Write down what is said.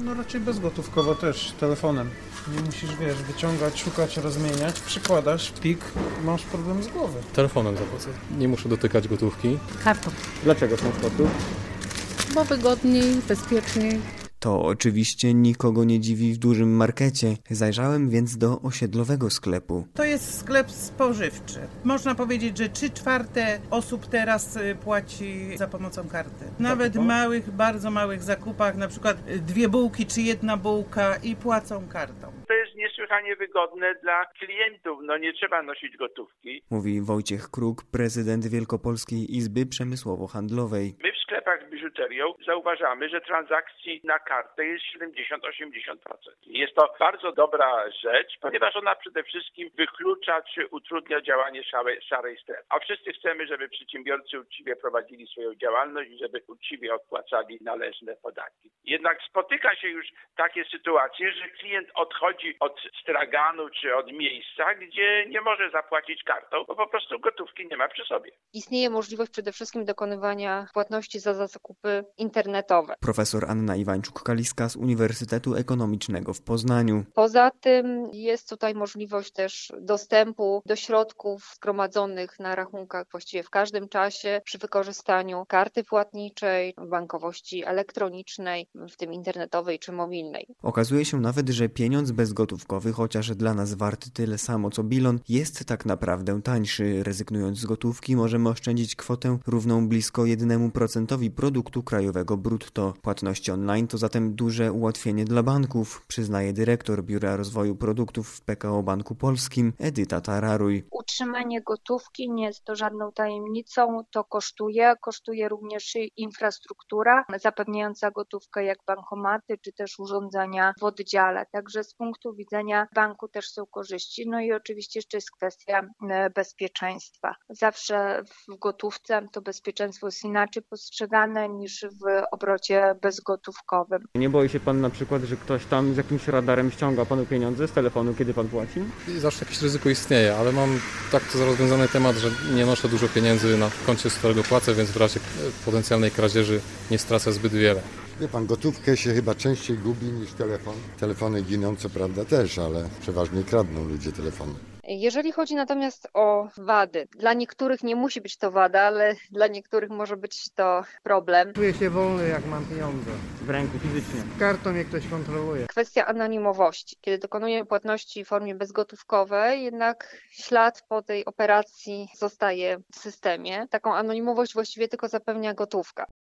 No raczej bezgotówkowo też, telefonem. Nie musisz, wyciągać, szukać, rozmieniać, przykładasz, pik, masz problem z głowy. Telefonem zapłacę. Nie muszę dotykać gotówki. Kartą. Dlaczego w ten sposób? Bo wygodniej, bezpieczniej. To oczywiście nikogo nie dziwi w dużym markecie. Zajrzałem więc do osiedlowego sklepu. To jest sklep spożywczy. Można powiedzieć, że 3/4 osób teraz płaci za pomocą karty. Nawet w małych, bardzo małych zakupach, na przykład 2 bułki czy 1 bułka i płacą kartą. To jest niesłychanie wygodne dla klientów, nie trzeba nosić gotówki. Mówi Wojciech Kruk, prezydent Wielkopolskiej Izby Przemysłowo-Handlowej. My w sklepach z biżuterią zauważamy, że transakcji na kartę jest 70-80%. Jest to bardzo dobra rzecz, ponieważ ona przede wszystkim wyklucza czy utrudnia działanie szarej strefy. A wszyscy chcemy, żeby przedsiębiorcy uczciwie prowadzili swoją działalność i żeby uczciwie odpłacali należne podatki. Jednak spotyka się już takie sytuacje, że klient odchodzi od straganu czy od miejsca, gdzie nie może zapłacić kartą, bo po prostu gotówki nie ma przy sobie. Istnieje możliwość przede wszystkim dokonywania płatności za zakupy internetowe. Profesor Anna Iwańczuk-Kaliska z Uniwersytetu Ekonomicznego w Poznaniu. Poza tym jest tutaj możliwość też dostępu do środków zgromadzonych na rachunkach właściwie w każdym czasie przy wykorzystaniu karty płatniczej, bankowości elektronicznej, w tym internetowej czy mobilnej. Okazuje się nawet, że pieniądz bezgotówkowy, chociaż dla nas warty tyle samo co bilon, jest tak naprawdę tańszy. Rezygnując z gotówki możemy oszczędzić kwotę równą blisko 1% produktu krajowego brutto. Płatności online to zatem duże ułatwienie dla banków, przyznaje dyrektor Biura Rozwoju Produktów w PKO Banku Polskim Edyta Tararuj. Utrzymanie gotówki nie jest to żadną tajemnicą, to kosztuje również infrastruktura zapewniająca gotówkę jak bankomaty czy też urządzenia w oddziale. Także z punktu widzenia banku też są korzyści. No i oczywiście jeszcze jest kwestia bezpieczeństwa. Zawsze w gotówce to bezpieczeństwo jest inaczej postrzegane niż w obrocie bezgotówkowym. Nie boi się pan na przykład, że ktoś tam z jakimś radarem ściąga panu pieniądze z telefonu, kiedy pan płaci? I zawsze jakieś ryzyko istnieje, ale mam tak to rozwiązany temat, że nie noszę dużo pieniędzy na koncie, z którego płacę, więc w razie potencjalnej kradzieży nie stracę zbyt wiele. Wie pan, gotówkę się chyba częściej gubi niż telefon. Telefony giną co prawda też, ale przeważnie kradną ludzie telefony. Jeżeli chodzi natomiast o wady, dla niektórych nie musi być to wada, ale dla niektórych może być to problem. Czuję się wolny, jak mam pieniądze. W ręku fizycznie. Kartą mnie ktoś kontroluje. Kwestia anonimowości. Kiedy dokonujemy płatności w formie bezgotówkowej, jednak ślad po tej operacji zostaje w systemie. Taką anonimowość właściwie tylko zapewnia gotówka.